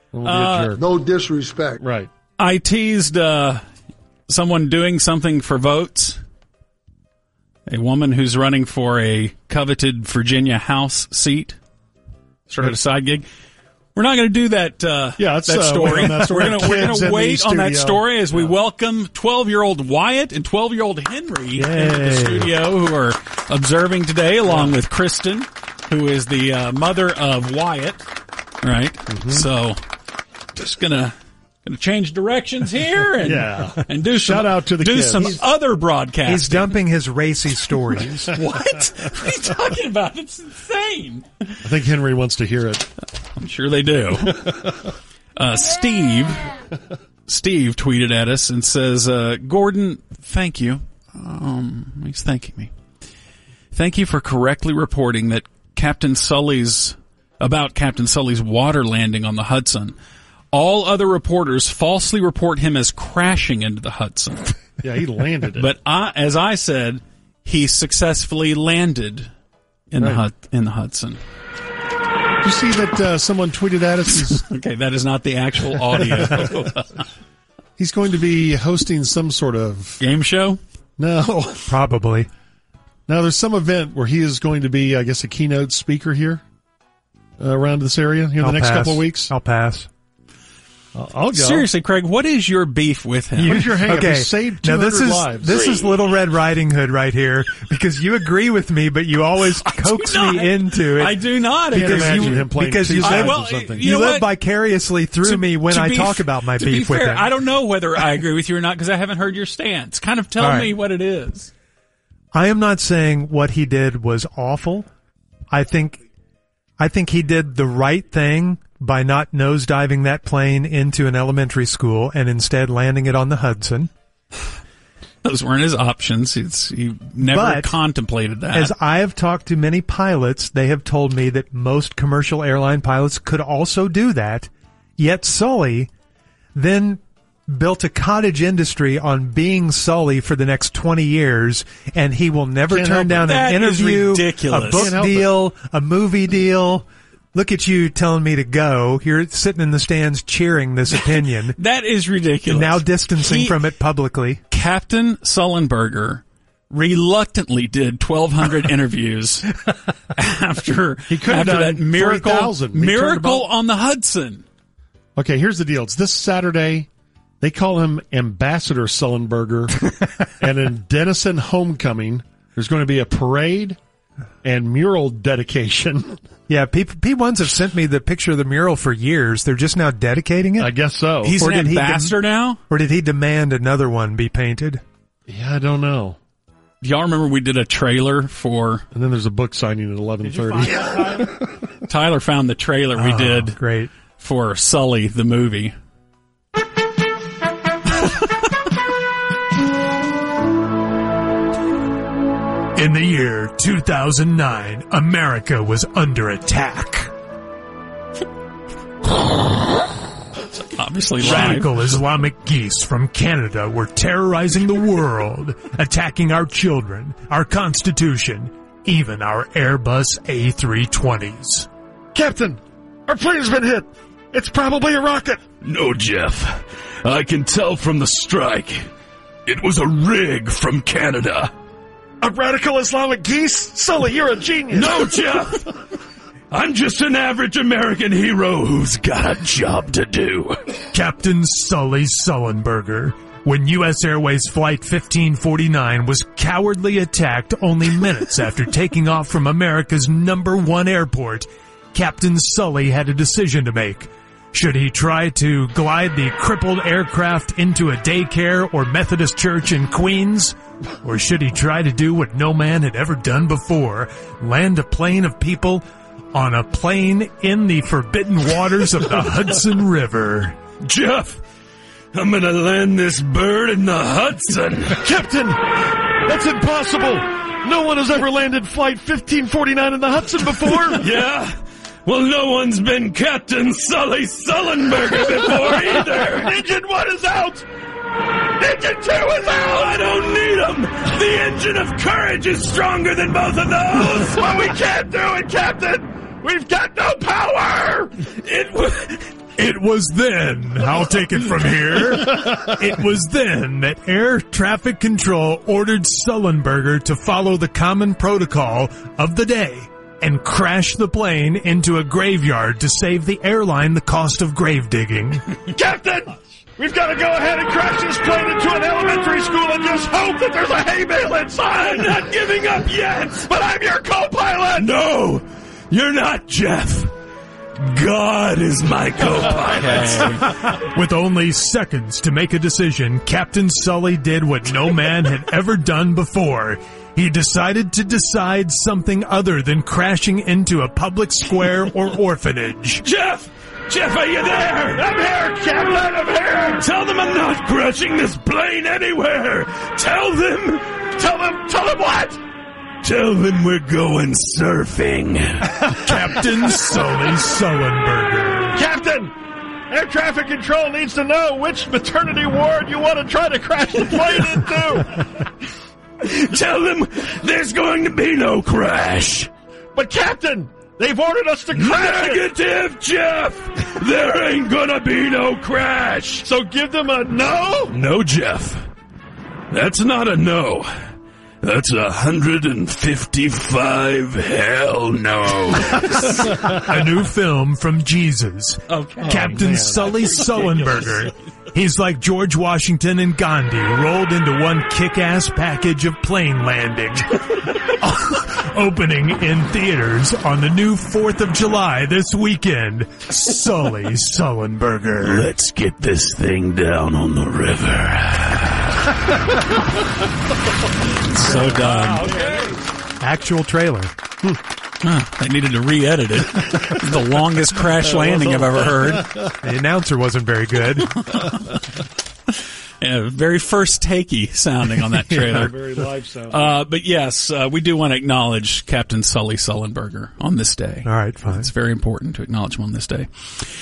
Don't be a jerk. No disrespect. Right. I teased someone doing something for votes. A woman who's running for a coveted Virginia House seat. Sort of a side gig. We're not going to do that. That story. We're going to wait on that studio. story as we welcome 12-year-old Wyatt and 12-year-old Henry into the studio, who are observing today, along with Kristen, who is the mother of Wyatt. Right. Mm-hmm. So, just gonna change directions here and do some, shout out to the kids. Some other broadcasting. He's dumping his racy stories. What? What are you talking about? It's insane. I think Henry wants to hear it. I'm sure they do. Steve tweeted at us and says, Gordon, thank you. He's thanking me. Thank you for correctly reporting that Captain Sully's water landing on the Hudson. All other reporters falsely report him as crashing into the Hudson. Yeah, he landed it. But as I said, he successfully landed in the Hudson. Did you see that someone tweeted at us? Okay, that is not the actual audio. He's going to be hosting some sort of game show? No. Probably. Now, there's some event where he is going to be, I guess, a keynote speaker here around this area in the next couple of weeks. I'll pass. I'll go. Seriously, Craig, what is your beef with him? What is your hang-up? Okay. He saved 200 lives. This is Little Red Riding Hood right here, because you agree with me, but you always coax me into it. I do not. Can't imagine him playing because two sides you of something. You live vicariously through me when I talk about my beef with him. I don't know whether I agree with you or not because I haven't heard your stance. Kind of tell me what it is. I am not saying what he did was awful. I think he did the right thing by not nosediving that plane into an elementary school and instead landing it on the Hudson. Those weren't his options. He never contemplated that. As I have talked to many pilots, they have told me that most commercial airline pilots could also do that. Yet Sully then built a cottage industry on being Sully for the next 20 years, and he will never turn down an interview, a book deal, a movie deal. Look at you telling me to go. You're sitting in the stands cheering this opinion. That is ridiculous. Now distancing from it publicly. Captain Sullenberger reluctantly did 1,200 interviews after that miracle on the Hudson. Okay, here's the deal. It's this Saturday. They call him Ambassador Sullenberger. And in Denison Homecoming, there's going to be a parade and mural dedication. Yeah, P1s have sent me the picture of the mural for years. They're just now dedicating it? I guess so. He's an ambassador now? Or did he demand another one be painted? Yeah, I don't know. Y'all remember we did a trailer for... And then there's a book signing at 11:30. Tyler found the trailer we did for Sully, the movie. In the year 2009, America was under attack. Obviously, radical Islamic geese from Canada were terrorizing the world, attacking our children, our Constitution, even our Airbus A320s. Captain, our plane's been hit. It's probably a rocket. No, Jeff. I can tell from the strike. It was a rig from Canada. A radical Islamic geese? Sully, you're a genius. No, Jeff. I'm just an average American hero who's got a job to do. Captain Sully Sullenberger, when U.S. Airways Flight 1549 was cowardly attacked only minutes after taking off from America's #1 airport, Captain Sully had a decision to make. Should he try to glide the crippled aircraft into a daycare or Methodist church in Queens? Or should he try to do what no man had ever done before, land a plane of people on a plane in the forbidden waters of the Hudson River? Jeff, I'm gonna land this bird in the Hudson. Captain, that's impossible. No one has ever landed Flight 1549 in the Hudson before. Yeah? Well, no one's been Captain Sully Sullenberger before either. Engine 1 is out. Engine 2 is out! I don't need them! The engine of courage is stronger than both of those! Well, we can't do it, Captain! We've got no power! It was then, I'll take it from here. It was then that Air Traffic Control ordered Sullenberger to follow the common protocol of the day and crash the plane into a graveyard to save the airline the cost of grave digging. Captain! We've got to go ahead and crash this plane into an elementary school and just hope that there's a hay bale inside! I'm not giving up yet! But I'm your co-pilot! No! You're not, Jeff! God is my co-pilot. With only seconds to make a decision, Captain Sully did what no man had ever done before. He decided to decide something other than crashing into a public square or orphanage. Jeff! Jeff, are you there? I'm here, Captain, I'm here! Tell them I'm not crashing this plane anywhere! Tell them what? Tell them we're going surfing. Captain Sully Sullenberger. Captain! Air Traffic Control needs to know which maternity ward you want to try to crash the plane into. Tell them there's going to be no crash. But Captain, they've ordered us to crash it. Negative, Jeff! There ain't gonna be no crash. So give them a no? No, Jeff. That's not a no. That's 155 hell no. A new film from Jesus. Okay. Captain Sully Sullenberger. He's like George Washington and Gandhi rolled into one kick-ass package of plane landing. Opening in theaters on the new 4th of July this weekend. Sully Sullenberger. Let's get this thing down on the river. So done. Actual trailer. I needed to re-edit it. It's the longest crash landing I've ever heard. The announcer wasn't very good. Yeah, very first takey sounding on that trailer. Very live sound. But yes, we do want to acknowledge Captain Sully Sullenberger on this day. All right, fine. It's very important to acknowledge him on this day.